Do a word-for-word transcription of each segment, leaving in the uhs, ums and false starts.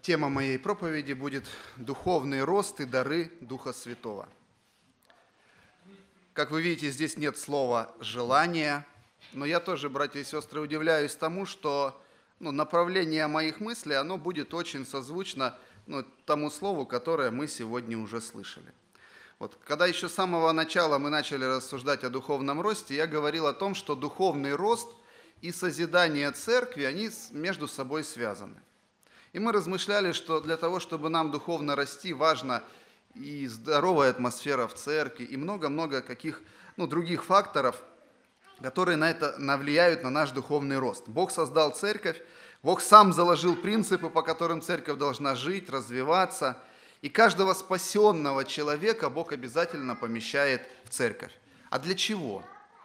Тема моей проповеди будет «Духовный рост и дары Духа Святого». Как вы видите, здесь нет слова «желание», но я тоже, братья и сестры, удивляюсь тому, что ну, направление моих мыслей, оно будет очень созвучно ну, тому слову, которое мы сегодня уже слышали. Вот, когда еще с самого начала мы начали рассуждать о духовном росте, я говорил о том, что духовный рост и созидание церкви, они между собой связаны. И мы размышляли, что для того, чтобы нам духовно расти, важна и здоровая атмосфера в церкви, и много-много каких ну, других факторов, которые на это навлияют на наш духовный рост. Бог создал церковь, Бог сам заложил принципы, по которым церковь должна жить, развиваться, и каждого спасенного человека Бог обязательно помещает в церковь. А для чего?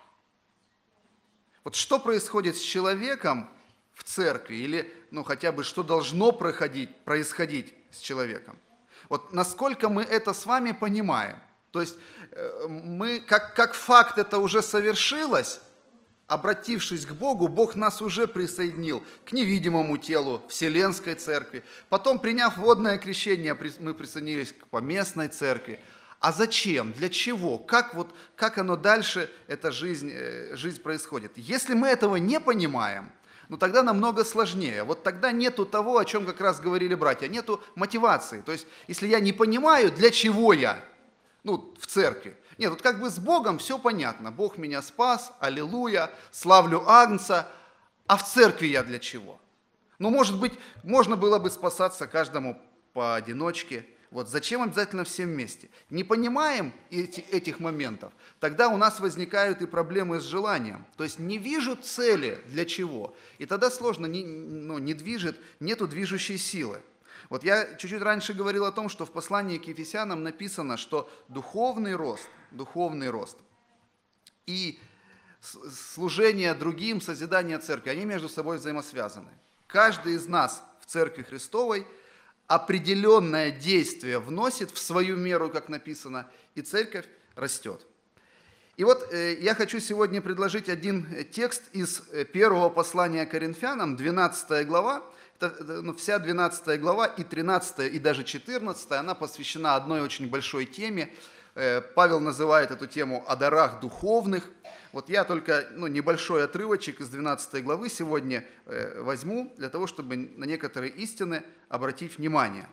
Вот что происходит с человеком в церкви, или ну, хотя бы что должно происходить, происходить с человеком? Вот насколько мы это с вами понимаем? То есть мы, как, как факт это уже совершилось, обратившись к Богу, Бог нас уже присоединил к невидимому телу Вселенской Церкви. Потом, приняв водное крещение, мы присоединились к поместной церкви. А зачем? Для чего? Как, вот, как оно дальше, эта жизнь, жизнь происходит? Если мы этого не понимаем, ну тогда намного сложнее. Вот тогда нету того, о чем как раз говорили братья, нету мотивации. То есть, если я не понимаю, для чего я, ну, в церкви. Нет, вот как бы с Богом все понятно. Бог меня спас, аллилуйя, славлю Агнца. А в церкви я для чего? Ну, может быть, можно было бы спасаться каждому поодиночке. Вот зачем обязательно всем вместе? Не понимаем эти, этих моментов, тогда у нас возникают и проблемы с желанием. То есть не вижу цели для чего. И тогда сложно, не, ну, не движет, нету движущей силы. Вот я чуть-чуть раньше говорил о том, что в послании к Ефесянам написано, что духовный рост, духовный рост и служение другим, созидание церкви, они между собой взаимосвязаны. Каждый из нас в Церкви Христовой определенное действие вносит в свою меру, как написано, и церковь растет. И вот э, я хочу сегодня предложить один текст из первого послания Коринфянам, двенадцатая глава. Это, ну, вся двенадцатая глава и тринадцатая, и даже четырнадцатая, она посвящена одной очень большой теме. Э, Павел называет эту тему «О дарах духовных». Вот я только ну, небольшой отрывочек из двенадцатой главы сегодня э, возьму, для того, чтобы на некоторые истины обратить внимание.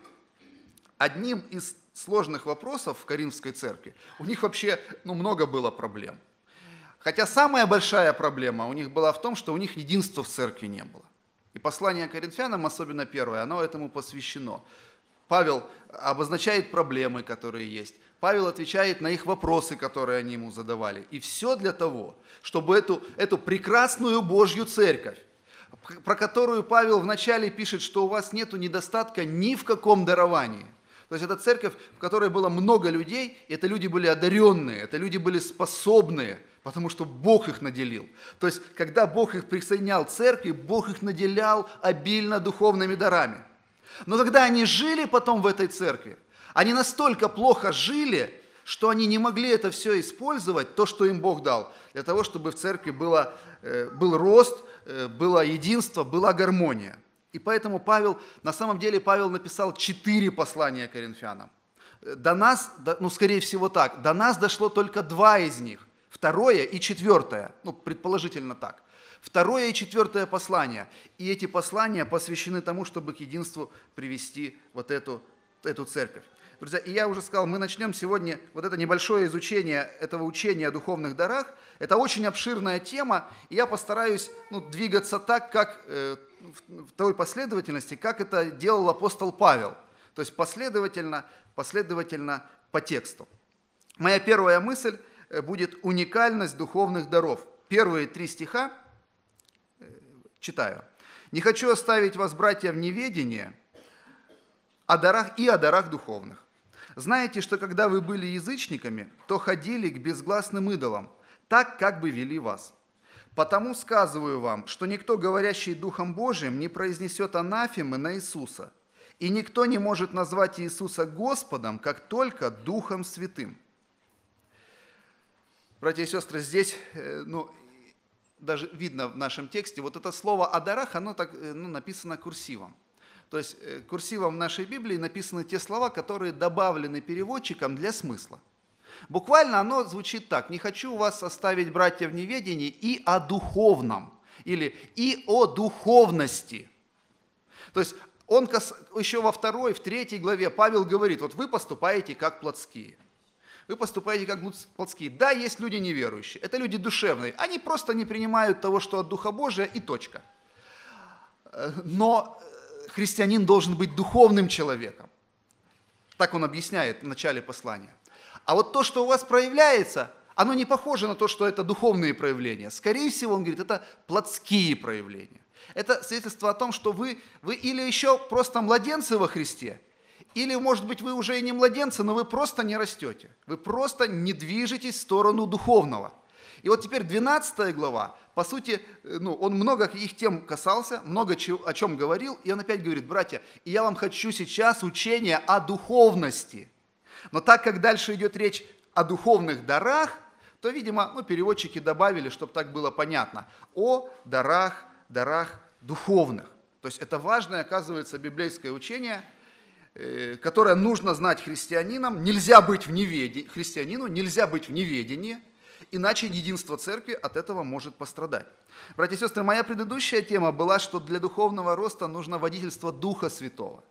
Одним из сложных вопросов в Коринфской церкви, у них вообще ну, много было проблем. Хотя самая большая проблема у них была в том, что у них единства в церкви не было. И послание Коринфянам, особенно первое, оно этому посвящено. Павел обозначает проблемы, которые есть. Павел отвечает на их вопросы, которые они ему задавали. И все для того, чтобы эту, эту прекрасную Божью церковь, про которую Павел вначале пишет, что у вас нет недостатка ни в каком даровании. То есть это церковь, в которой было много людей, и это люди были одаренные, это люди были способные, потому что Бог их наделил. То есть, когда Бог их присоединял к церкви, Бог их наделял обильно духовными дарами. Но когда они жили потом в этой церкви, они настолько плохо жили, что они не могли это все использовать, то, что им Бог дал, для того, чтобы в церкви было, был рост, было единство, была гармония. И поэтому Павел, на самом деле Павел написал четыре послания Коринфянам. До нас, ну скорее всего так, до нас дошло только два из них. Второе и четвертое, ну, предположительно так. Второе и четвертое послание. И эти послания посвящены тому, чтобы к единству привести вот эту, эту церковь. Друзья, и я уже сказал, мы начнем сегодня вот это небольшое изучение этого учения о духовных дарах. Это очень обширная тема, и я постараюсь ну, двигаться так, как э, в той последовательности, как это делал апостол Павел. То есть последовательно, последовательно по тексту. Моя первая мысль будет уникальность духовных даров. Первые три стиха читаю. «Не хочу оставить вас, братья, в неведении о дарах и о дарах духовных. Знаете, что когда вы были язычниками, то ходили к безгласным идолам, так, как бы вели вас. Потому сказываю вам, что никто, говорящий Духом Божиим, не произнесет анафемы на Иисуса, и никто не может назвать Иисуса Господом, как только Духом Святым». Братья и сестры, здесь, ну, даже видно в нашем тексте, вот это слово «о дарах», оно так, ну, написано курсивом. То есть э, курсивом в нашей Библии написаны те слова, которые добавлены переводчиком для смысла. Буквально оно звучит так: «Не хочу вас оставить, братья, в неведении и о духовном», или «и о духовности». То есть он еще во второй, в третьей главе Павел говорит: вот вы поступаете как плотские. Вы поступаете как плотские. Да, есть люди неверующие, это люди душевные, они просто не принимают того, что от Духа Божия, и точка. Но христианин должен быть духовным человеком. Так он объясняет в начале послания. А вот то, что у вас проявляется, оно не похоже на то, что это духовные проявления. Скорее всего, он говорит, это плотские проявления. Это свидетельство о том, что вы, вы или еще просто младенцы во Христе, или, может быть, вы уже и не младенцы, но вы просто не растете. Вы просто не движетесь в сторону духовного. И вот теперь двенадцатая глава, по сути, ну, он много их тем касался, много о чем говорил, и он опять говорит: братья, и я вам хочу сейчас учения о духовности. Но так как дальше идет речь о духовных дарах, то, видимо, ну, переводчики добавили, чтобы так было понятно, о дарах, дарах духовных. То есть это важное, оказывается, библейское учение, которое нужно знать христианинам. Нельзя быть в неведении, христианину нельзя быть в неведении, иначе единство церкви от этого может пострадать. Братья и сестры, моя предыдущая тема была, что для духовного роста нужно водительство Духа Святого.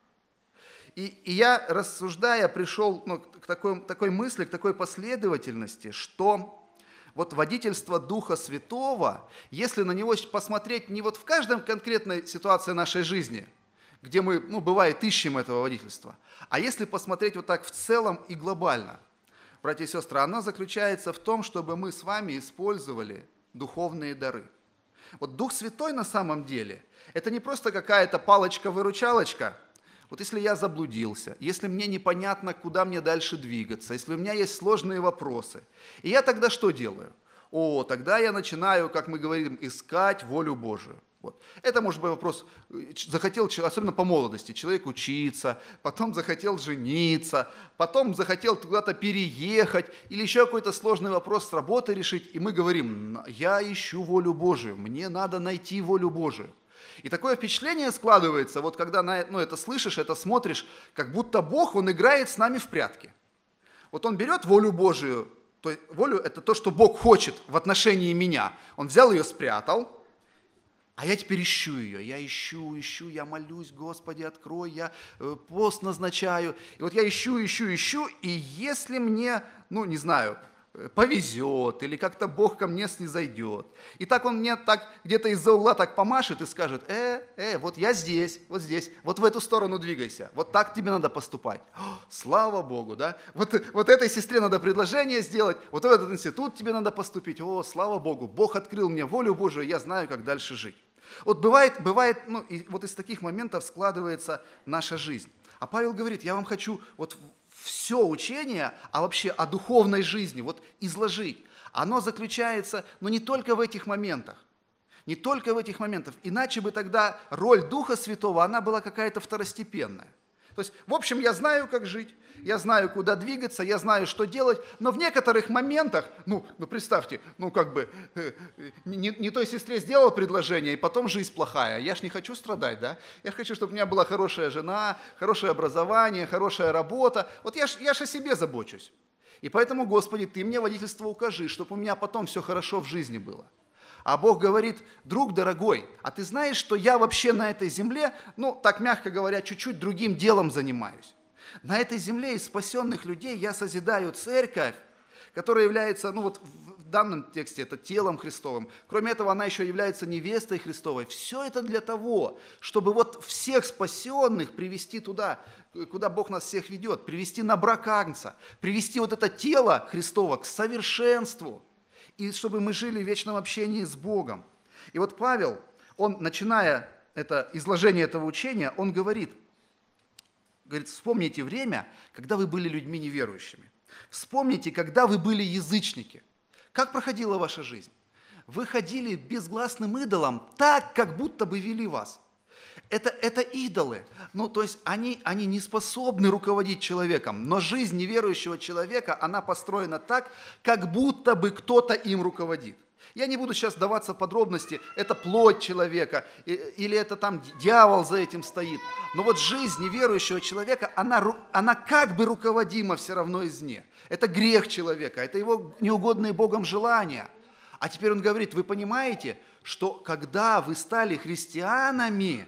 И, и я, рассуждая, пришел ну, к такой, такой мысли, к такой последовательности, что вот водительство Духа Святого, если на него посмотреть не вот в каждой конкретной ситуации нашей жизни, где мы, ну, бывает, ищем этого водительства, а если посмотреть вот так в целом и глобально, братья и сестры, оно заключается в том, чтобы мы с вами использовали духовные дары. Вот Дух Святой на самом деле, это не просто какая-то палочка-выручалочка. Вот если я заблудился, если мне непонятно, куда мне дальше двигаться, если у меня есть сложные вопросы, и я тогда что делаю? О, тогда я начинаю, как мы говорим, искать волю Божию. Вот. Это может быть вопрос, захотел, особенно по молодости, человек учиться, потом захотел жениться, потом захотел куда-то переехать, или еще какой-то сложный вопрос с работы решить, и мы говорим: я ищу волю Божию, мне надо найти волю Божию. И такое впечатление складывается, вот когда на, ну, это слышишь, это смотришь, как будто Бог, Он играет с нами в прятки. Вот Он берет волю Божию, то есть волю – это то, что Бог хочет в отношении меня. Он взял ее, спрятал, а я теперь ищу ее. Я ищу, ищу, я молюсь: Господи, открой, я пост назначаю. И вот я ищу, ищу, ищу, и если мне, ну, не знаю, повезет, или как-то Бог ко мне снизойдет. И так Он мне так где-то из-за угла так помашет и скажет: э, э, вот я здесь, вот здесь, вот в эту сторону двигайся, вот так тебе надо поступать. О, слава Богу, да? Вот, вот этой сестре надо предложение сделать, вот в этот институт тебе надо поступить. О, слава Богу, Бог открыл мне волю Божию, я знаю, как дальше жить. Вот бывает, бывает, ну, и вот из таких моментов складывается наша жизнь. А Павел говорит: я вам хочу вот все учение, а вообще о духовной жизни, вот изложить. Оно заключается, но не только в этих моментах. Не только в этих моментах. Иначе бы тогда роль Духа Святого, она была какая-то второстепенная. То есть, в общем, я знаю, как жить, я знаю, куда двигаться, я знаю, что делать, но в некоторых моментах, ну, ну представьте, ну как бы, э, не, не той сестре сделал предложение, и потом жизнь плохая. Я ж не хочу страдать, да? Я хочу, чтобы у меня была хорошая жена, хорошее образование, хорошая работа. Вот я ж, я ж о себе забочусь. И поэтому, Господи, Ты мне водительство укажи, чтобы у меня потом все хорошо в жизни было. А Бог говорит: друг дорогой, а ты знаешь, что я вообще на этой земле, ну, так мягко говоря, чуть-чуть другим делом занимаюсь. На этой земле из спасенных людей я созидаю церковь, которая является, ну вот в данном тексте это телом Христовым. Кроме этого, она еще является невестой Христовой. Все это для того, чтобы вот всех спасенных привести туда, куда Бог нас всех ведет, привести на брак Агнца, привести вот это тело Христово к совершенству. И чтобы мы жили в вечном общении с Богом. И вот Павел, он, начиная это изложение этого учения, он говорит, говорит: вспомните время, когда вы были людьми неверующими. Вспомните, когда вы были язычники. Как проходила ваша жизнь? Вы ходили безгласным идолам так, как будто бы вели вас. Это, это идолы. Ну, то есть они, они не способны руководить человеком, но жизнь неверующего человека, она построена так, как будто бы кто-то им руководит. Я не буду сейчас вдаваться в подробности, это плоть человека, или это там дьявол за этим стоит. Но вот жизнь неверующего человека, она, она как бы руководима все равно извне. Это грех человека, это его неугодные Богом желания. А теперь он говорит, вы понимаете, что когда вы стали христианами,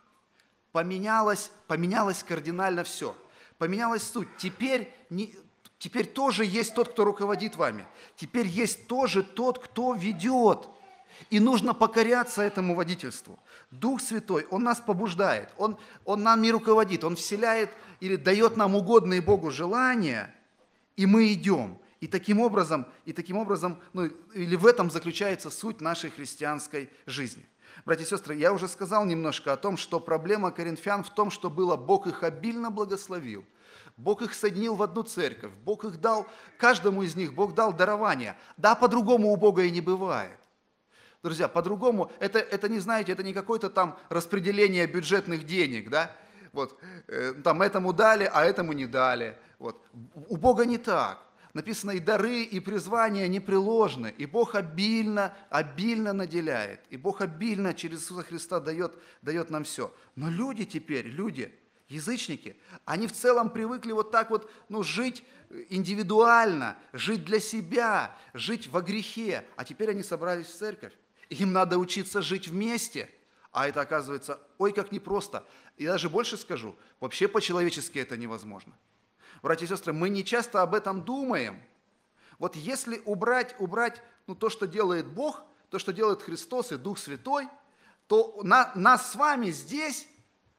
поменялось, поменялось кардинально все. Поменялась суть. Теперь, не, теперь тоже есть тот, кто руководит вами. Теперь есть тоже тот, кто ведет. И нужно покоряться этому водительству. Дух Святой, Он нас побуждает, Он, Он нами руководит, Он вселяет или дает нам угодные Богу желания, и мы идем. И таким образом, и таким образом, ну, или в этом заключается суть нашей христианской жизни. Братья и сестры, я уже сказал немножко о том, что проблема коринфян в том, что было, Бог их обильно благословил. Бог их соединил в одну церковь, Бог их дал, каждому из них Бог дал дарование. Да, по-другому у Бога и не бывает. Друзья, по-другому, это, это не, знаете, это не какое-то там распределение бюджетных денег, да? Вот, э, там этому дали, а этому не дали. Вот. У Бога не так. Написано, и дары, и призвания непреложны, и Бог обильно, обильно наделяет, и Бог обильно через Иисуса Христа дает, дает нам все. Но люди теперь, люди, язычники, они в целом привыкли вот так вот, ну, жить индивидуально, жить для себя, жить во грехе, а теперь они собрались в церковь. Им надо учиться жить вместе, а это оказывается, ой, как непросто. И даже больше скажу, вообще по-человечески это невозможно. Братья и сестры, мы не часто об этом думаем. Вот если убрать, убрать ну, то, что делает Бог, то, что делает Христос и Дух Святой, то на, нас с вами здесь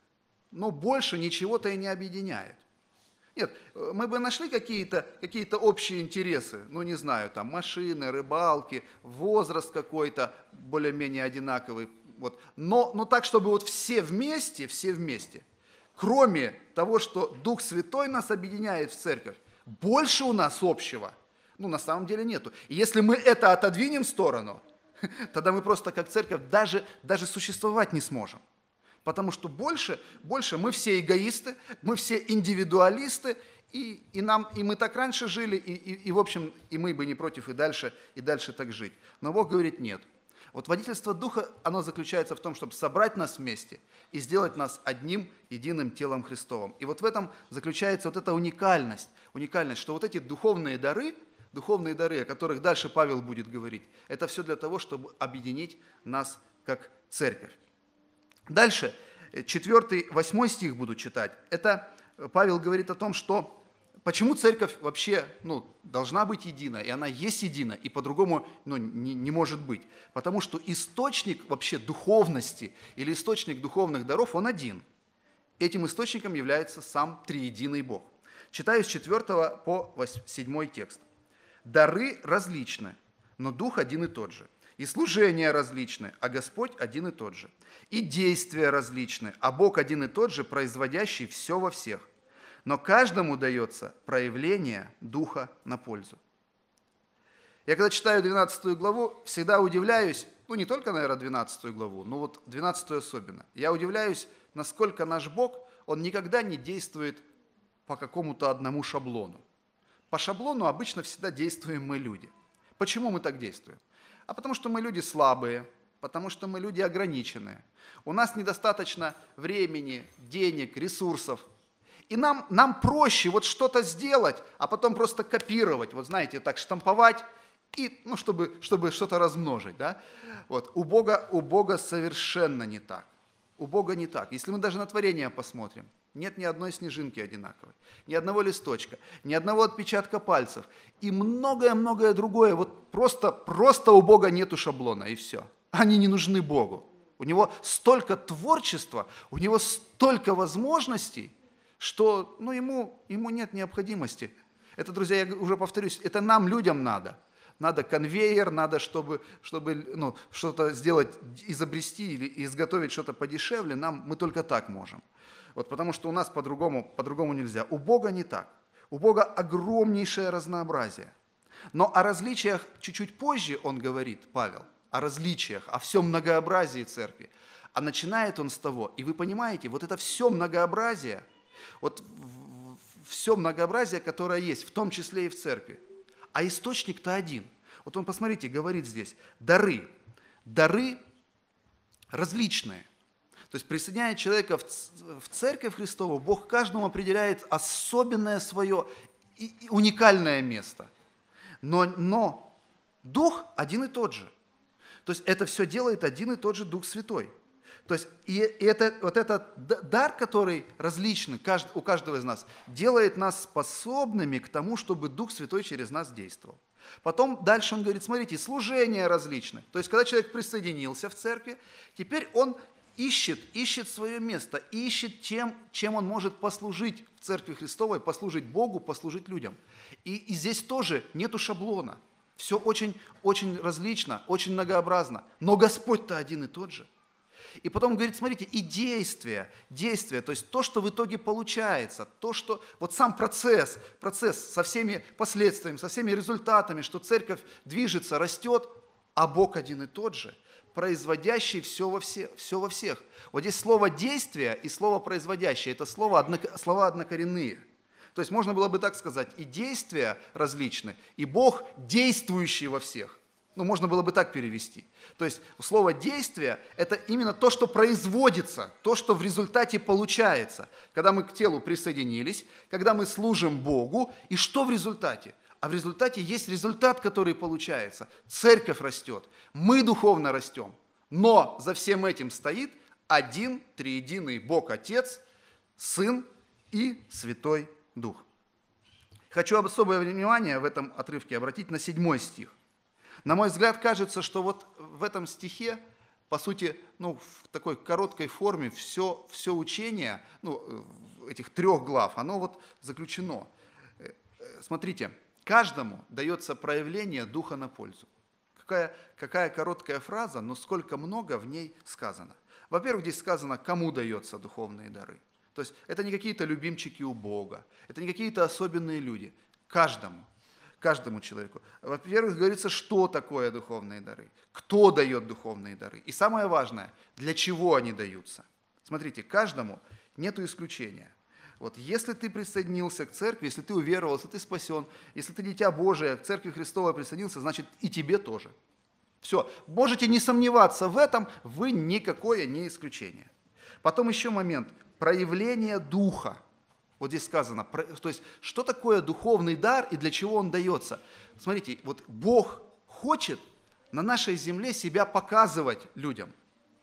ну, больше ничего-то и не объединяет. Нет, мы бы нашли какие-то какие-то общие интересы, ну не знаю, там машины, рыбалки, возраст какой-то более-менее одинаковый. Вот. Но, но так, чтобы вот все вместе, все вместе, кроме того, что Дух Святой нас объединяет в церковь, больше у нас общего, ну, на самом деле нету. И если мы это отодвинем в сторону, тогда мы просто как церковь даже, даже существовать не сможем. Потому что больше, больше мы все эгоисты, мы все индивидуалисты, и, и, нам, и мы так раньше жили, и, и, и, в общем, и мы бы не против и дальше, и дальше так жить. Но Бог говорит, нет. Вот водительство Духа, оно заключается в том, чтобы собрать нас вместе и сделать нас одним единым телом Христовым. И вот в этом заключается вот эта уникальность, уникальность, что вот эти духовные дары, духовные дары, о которых дальше Павел будет говорить, это все для того, чтобы объединить нас как церковь. Дальше, четвёртый, восьмой стих буду читать. Это Павел говорит о том, что почему церковь вообще ну, должна быть едина, и она есть едина, и по-другому ну, не, не может быть. Потому что источник вообще духовности или источник духовных даров, он один. Этим источником является сам триединый Бог. Читаю с четвёртого по седьмой текст. «Дары различны, но Дух один и тот же. И служения различны, а Господь один и тот же. И действия различны, а Бог один и тот же, производящий все во всех. Но каждому дается проявление Духа на пользу». Я когда читаю двенадцатую главу, всегда удивляюсь, ну не только, наверное, двенадцатую главу, но вот двенадцатую особенно. Я удивляюсь, насколько наш Бог, Он никогда не действует по какому-то одному шаблону. По шаблону обычно всегда действуем мы люди. Почему мы так действуем? А потому что мы люди слабые, потому что мы люди ограниченные. У нас недостаточно времени, денег, ресурсов. И нам, нам проще вот что-то сделать, а потом просто копировать, вот знаете, так штамповать, и, ну, чтобы, чтобы что-то размножить. Да? Вот. У, Бога, у Бога совершенно не так. У Бога не так. Если мы даже на творение посмотрим, нет ни одной снежинки одинаковой, ни одного листочка, ни одного отпечатка пальцев и многое-многое другое. Вот просто, просто у Бога нету шаблона, и все. Они не нужны Богу. У Него столько творчества, у Него столько возможностей, что ну, ему, ему нет необходимости. Это, друзья, я уже повторюсь, это нам, людям, надо. Надо конвейер, надо, чтобы, чтобы ну, что-то сделать, изобрести или изготовить что-то подешевле, нам, мы только так можем. Вот, потому что у нас по-другому, по-другому нельзя. У Бога не так. У Бога огромнейшее разнообразие. Но о различиях чуть-чуть позже он говорит, Павел, о различиях, о всем многообразии церкви. А начинает он с того, и вы понимаете, вот это все многообразие, вот все многообразие, которое есть, в том числе и в церкви. А источник-то один. Вот он, посмотрите, говорит здесь, дары. Дары различные. То есть присоединяя человека в Церковь Христову, Бог каждому определяет особенное свое и уникальное место. Но, но Дух один и тот же. То есть это все делает один и тот же Дух Святой. То есть и это, вот этот дар, который различный у каждого из нас, делает нас способными к тому, чтобы Дух Святой через нас действовал. Потом дальше он говорит, смотрите, служения различны. То есть когда человек присоединился в церкви, теперь он ищет, ищет свое место, ищет тем, чем он может послужить в Церкви Христовой, послужить Богу, послужить людям. И, и здесь тоже нету шаблона. Все очень, очень различно, очень многообразно. Но Господь-то один и тот же. И потом говорит, смотрите, и действия, действия, то есть то, что в итоге получается, то, что, вот сам процесс, процесс со всеми последствиями, со всеми результатами, что церковь движется, растет, а Бог один и тот же, производящий все во, все, все во всех. Вот здесь слово «действие» и слово «производящее» – это слова, одно, слова однокоренные. То есть можно было бы так сказать, и действия различны, и Бог действующий во всех. Ну, можно было бы так перевести. То есть слово «действие» – это именно то, что производится, то, что в результате получается. Когда мы к телу присоединились, когда мы служим Богу, и что в результате? А в результате есть результат, который получается. Церковь растет, мы духовно растем. Но за всем этим стоит один триединый Бог Отец, Сын и Святой Дух. Хочу особое внимание в этом отрывке обратить на седьмой стих. На мой взгляд, кажется, что вот в этом стихе, по сути, ну, в такой короткой форме все, все учение, ну, этих трех глав, оно вот заключено. Смотрите, каждому дается проявление Духа на пользу. Какая, какая короткая фраза, но сколько много в ней сказано. Во-первых, здесь сказано, кому даются духовные дары. То есть это не какие-то любимчики у Бога, это не какие-то особенные люди. Каждому. Каждому человеку. Во-первых, говорится, что такое духовные дары, кто дает духовные дары. И самое важное, для чего они даются. Смотрите, каждому нету исключения. Вот если ты присоединился к церкви, если ты уверовал, если ты спасен, если ты дитя Божие, к церкви Христовой присоединился, значит и тебе тоже. Все, можете не сомневаться в этом, вы никакое не исключение. Потом еще момент, проявление Духа. Вот здесь сказано, то есть, что такое духовный дар и для чего он дается? Смотрите, вот Бог хочет на нашей земле себя показывать людям,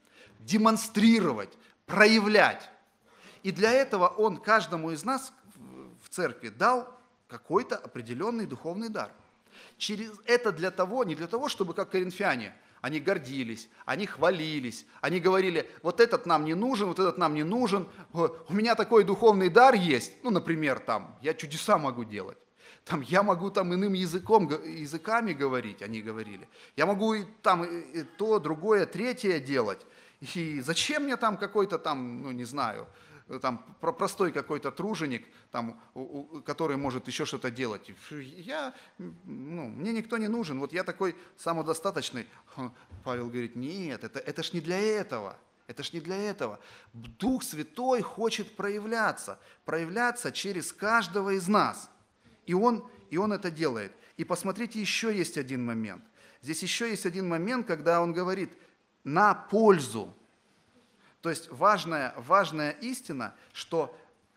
демонстрировать, проявлять. И для этого Он каждому из нас в церкви дал какой-то определенный духовный дар. Через это для того, не для того, чтобы как коринфяне, они гордились, они хвалились, они говорили, вот этот нам не нужен, вот этот нам не нужен, у меня такой духовный дар есть, ну, например, там, я чудеса могу делать, там, я могу там иным языком, языками говорить, они говорили, я могу и, там и то, другое, третье делать, и зачем мне там какой-то там, ну, не знаю, там простой какой-то труженик, там, который может еще что-то делать. Я, ну, мне никто не нужен, вот я такой самодостаточный. Павел говорит, нет, это, это ж не для этого, это ж не для этого. Дух Святой хочет проявляться, проявляться через каждого из нас. И он, и он это делает. И посмотрите, еще есть один момент. Здесь еще есть один момент, когда он говорит «на пользу». То есть важная, важная истина, что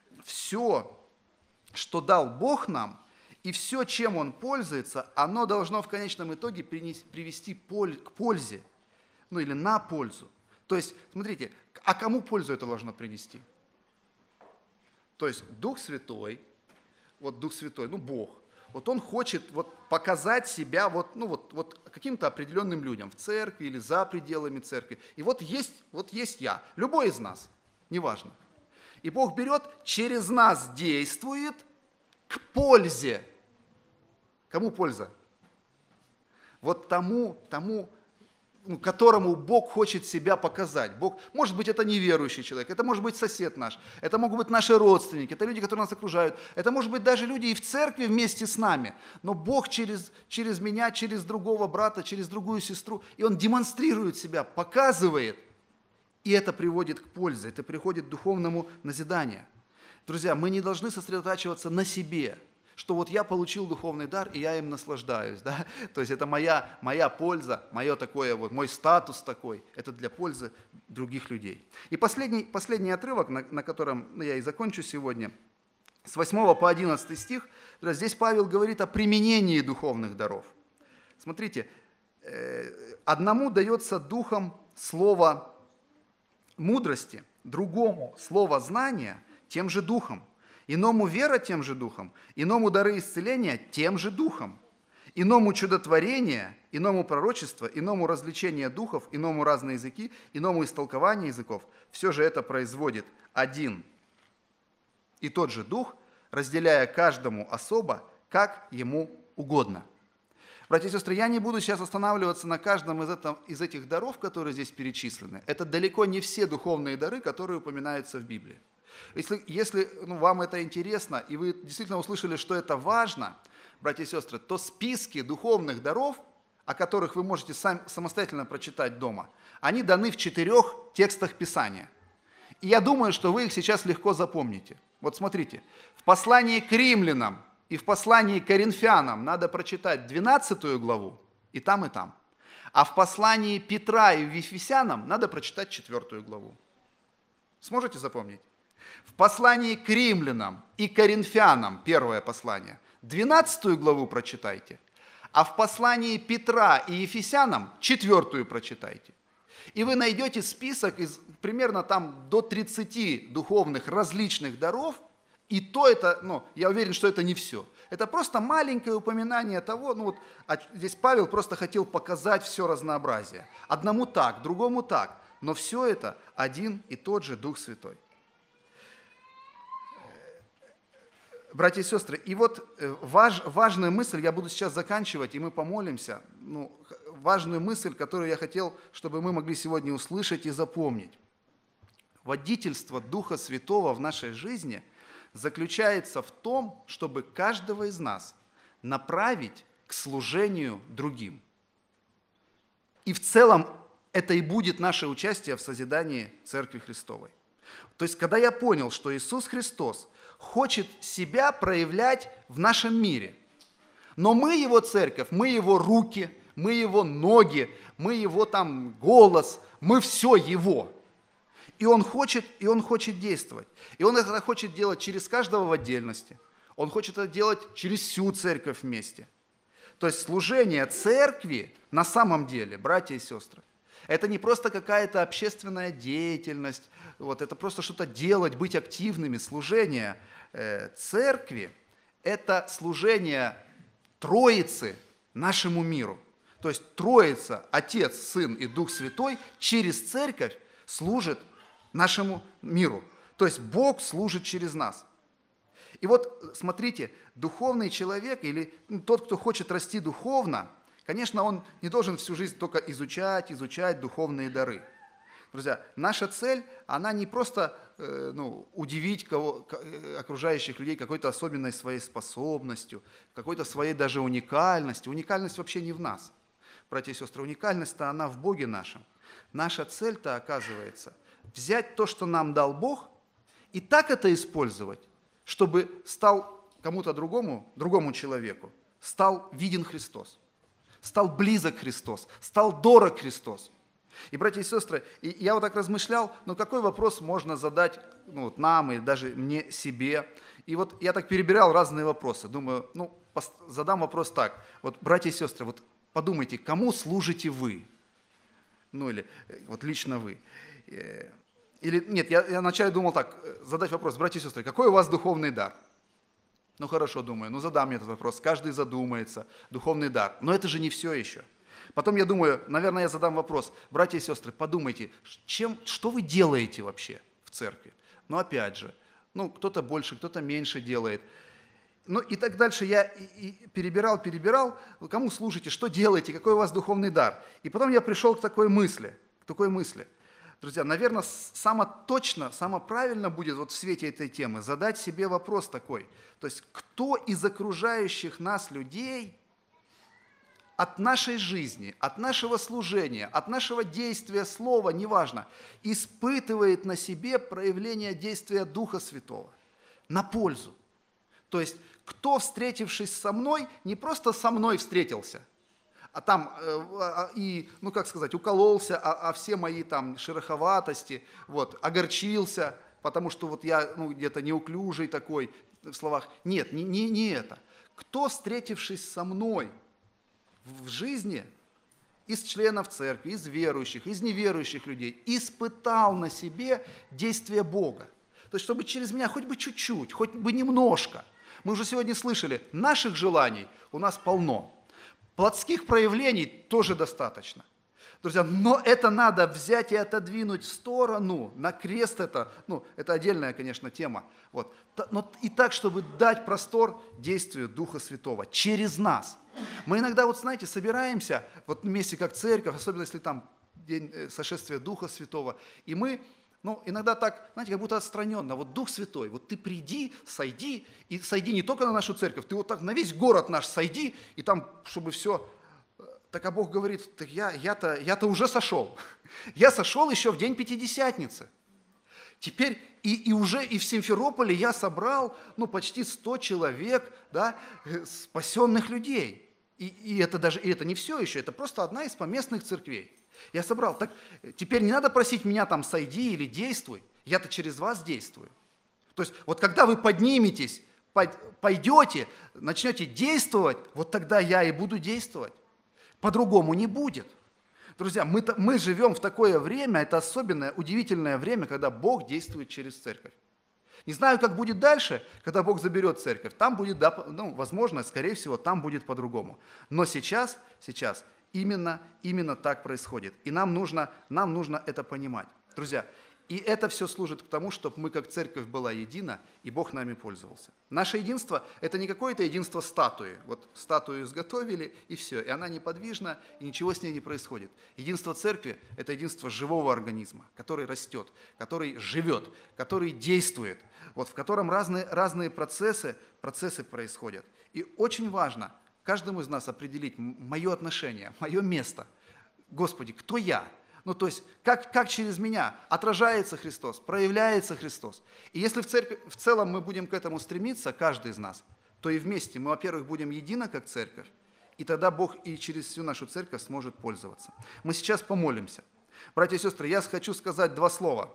все, что дал Бог нам, и все, чем Он пользуется, оно должно в конечном итоге привести к пользе, ну или на пользу. То есть, смотрите, а кому пользу это должно принести? То есть Дух Святой, вот Дух Святой, ну Бог, вот Он хочет вот показать себя вот, ну вот, вот каким-то определенным людям в церкви или за пределами церкви. И вот есть, вот есть я, любой из нас, неважно. И Бог берет, через нас действует к пользе. Кому польза? Вот тому, тому, которому Бог хочет себя показать. Бог, может быть, это неверующий человек, это может быть сосед наш, это могут быть наши родственники, это люди, которые нас окружают, это может быть даже люди и в церкви вместе с нами. Но Бог через, через меня, через другого брата, через другую сестру, и Он демонстрирует себя, показывает, и это приводит к пользе, это приводит к духовному назиданию. Друзья, мы не должны сосредотачиваться на себе, что вот я получил духовный дар, и я им наслаждаюсь, да, то есть это моя, моя польза, мое такое вот, мой статус такой, это для пользы других людей. И последний, последний отрывок, на, на котором ну, я и закончу сегодня, с восьмого по одиннадцатый стих, здесь Павел говорит о применении духовных даров. Смотрите, одному дается духом слово мудрости, другому слово знания тем же духом, иному вера тем же духом, иному дары исцеления тем же духом, иному чудотворение, иному пророчество, иному развлечение духов, иному разные языки, иному истолкование языков. Все же это производит один и тот же дух, разделяя каждому особо, как ему угодно. Братья и сестры, я не буду сейчас останавливаться на каждом из, этом, из этих даров, которые здесь перечислены. Это далеко не все духовные дары, которые упоминаются в Библии. Если, если ну, вам это интересно, и вы действительно услышали, что это важно, братья и сестры, то списки духовных даров, о которых вы можете сам, самостоятельно прочитать дома, они даны в четырех текстах Писания. И я думаю, что вы их сейчас легко запомните. Вот смотрите, в послании к римлянам и в послании к коринфянам надо прочитать двенадцатую главу, и там, и там. А в послании Петра и Ефесянам надо прочитать четвертую главу. Сможете запомнить? В послании к римлянам и коринфянам, первое послание, двенадцатую главу прочитайте, а в послании Петра и Ефесянам четвертую прочитайте. И вы найдете список из примерно там до тридцати духовных различных даров, и то это, ну, я уверен, что это не все. Это просто маленькое упоминание того, ну вот а здесь Павел просто хотел показать все разнообразие. Одному так, другому так, но все это один и тот же Дух Святой. Братья и сестры, и вот важ, важная мысль, я буду сейчас заканчивать, и мы помолимся, ну, важную мысль, которую я хотел, чтобы мы могли сегодня услышать и запомнить. Водительство Духа Святого в нашей жизни заключается в том, чтобы каждого из нас направить к служению другим. И в целом это и будет наше участие в созидании Церкви Христовой. То есть, когда я понял, что Иисус Христос хочет себя проявлять в нашем мире. Но мы его церковь, мы его руки, мы его ноги, мы его там голос, мы все его. И он хочет, и он хочет действовать. И он это хочет делать через каждого в отдельности. Он хочет это делать через всю церковь вместе. То есть служение церкви на самом деле, братья и сестры, это не просто какая-то общественная деятельность, вот, это просто что-то делать, быть активными. Служение э, церкви – это служение Троицы нашему миру. То есть Троица, Отец, Сын и Дух Святой через церковь служит нашему миру. То есть Бог служит через нас. И вот смотрите, духовный человек или ну, тот, кто хочет расти духовно, конечно, он не должен всю жизнь только изучать, изучать духовные дары. Друзья, наша цель, она не просто э, ну, удивить кого, окружающих людей какой-то особенной своей способностью, какой-то своей даже уникальностью. Уникальность вообще не в нас. Братья и сестры, уникальность-то она в Боге нашем. Наша цель-то, оказывается, взять то, что нам дал Бог, и так это использовать, чтобы стал кому-то другому, другому человеку, стал виден Христос, стал близок Христос, стал дорог Христос. И, братья и сестры, и я вот так размышлял, ну какой вопрос можно задать ну, вот нам или даже мне, себе. И вот я так перебирал разные вопросы. Думаю, ну задам вопрос так. Вот, братья и сестры, вот подумайте, кому служите вы? Ну или вот лично вы. Или нет, я, я вначале думал так, задать вопрос, братья и сестры, какой у вас духовный дар? Ну хорошо, думаю, ну задам мне этот вопрос. Каждый задумается, духовный дар. Но это же не все еще. Потом я думаю, наверное, я задам вопрос. Братья и сестры, подумайте, чем, что вы делаете вообще в церкви? Ну, опять же, ну, кто-то больше, кто-то меньше делает. Ну, и так дальше я и, и перебирал, перебирал, кому служите, что делаете, какой у вас духовный дар. И потом я пришел к такой мысли, к такой мысли. Друзья, наверное, само точно, само правильно будет вот в свете этой темы задать себе вопрос такой. То есть, кто из окружающих нас людей от нашей жизни, от нашего служения, от нашего действия слова, неважно, испытывает на себе проявление действия Духа Святого на пользу. То есть, кто, встретившись со мной, не просто со мной встретился, а там э, и, ну как сказать, укололся, а, а все мои там шероховатости, вот, огорчился, потому что вот я ну, где-то неуклюжий такой в словах. Нет, не, не, не это. Кто, встретившись со мной в жизни, из членов церкви, из верующих, из неверующих людей, испытал на себе действие Бога. То есть, чтобы через меня хоть бы чуть-чуть, хоть бы немножко. Мы уже сегодня слышали, наших желаний у нас полно. Плотских проявлений тоже достаточно. Друзья, но это надо взять и отодвинуть в сторону, на крест это, ну, это отдельная, конечно, тема. Вот. Но и так, чтобы дать простор действию Духа Святого через нас. Мы иногда, вот знаете, собираемся, вот вместе как церковь, особенно если там день сошествия Духа Святого, и мы, ну, иногда так, знаете, как будто отстраненно, вот Дух Святой, вот ты приди, сойди, и сойди не только на нашу церковь, ты вот так на весь город наш сойди, и там, чтобы все... Так а Бог говорит, так я, я-то, я-то уже сошел. Я сошел еще в день Пятидесятницы. Теперь и, и уже и в Симферополе я собрал ну, почти сто человек, да, спасенных людей. И, и это даже и это не все еще, это просто одна из поместных церквей. Я собрал. Так теперь не надо просить меня там сойди или действуй. Я-то через вас действую. То есть вот когда вы подниметесь, пойдете, начнете действовать, вот тогда я и буду действовать. По-другому не будет. Друзья, мы, мы живем в такое время, это особенное, удивительное время, когда Бог действует через церковь. Не знаю, как будет дальше, когда Бог заберет церковь. Там будет, да, ну, возможно, скорее всего, там будет по-другому. Но сейчас, сейчас именно, именно так происходит. И нам нужно, нам нужно это понимать. Друзья, и это все служит к тому, чтобы мы как церковь была едина, и Бог нами пользовался. Наше единство – это не какое-то единство статуи. Вот статую изготовили, и все, и она неподвижна, и ничего с ней не происходит. Единство церкви – это единство живого организма, который растет, который живет, который действует, вот, в котором разные, разные процессы, процессы происходят. И очень важно каждому из нас определить мое отношение, мое место. Господи, кто я? Ну, то есть, как, как через меня отражается Христос, проявляется Христос. И если в, церкви, в целом мы будем к этому стремиться, каждый из нас, то и вместе мы, во-первых, будем едины как церковь, и тогда Бог и через всю нашу церковь сможет пользоваться. Мы сейчас помолимся. Братья и сестры, я хочу сказать два слова.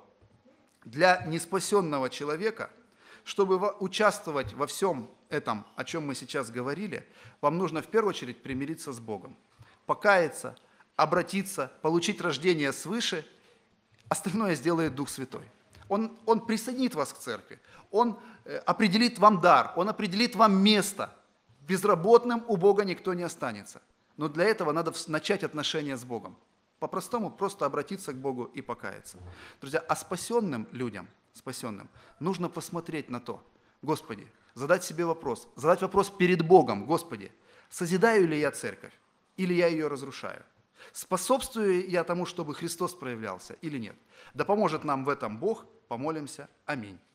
Для неспасенного человека, чтобы участвовать во всем этом, о чем мы сейчас говорили, вам нужно в первую очередь примириться с Богом, покаяться, обратиться, получить рождение свыше, остальное сделает Дух Святой. Он, он присоединит вас к церкви, Он определит вам дар, Он определит вам место. Безработным у Бога никто не останется. Но для этого надо начать отношения с Богом. По-простому просто обратиться к Богу и покаяться. Друзья, а спасенным людям, спасенным, нужно посмотреть на то, Господи, задать себе вопрос, задать вопрос перед Богом, Господи, созидаю ли я церковь или я ее разрушаю? Способствую я тому, чтобы Христос проявлялся или нет? Да поможет нам в этом Бог. Помолимся. Аминь.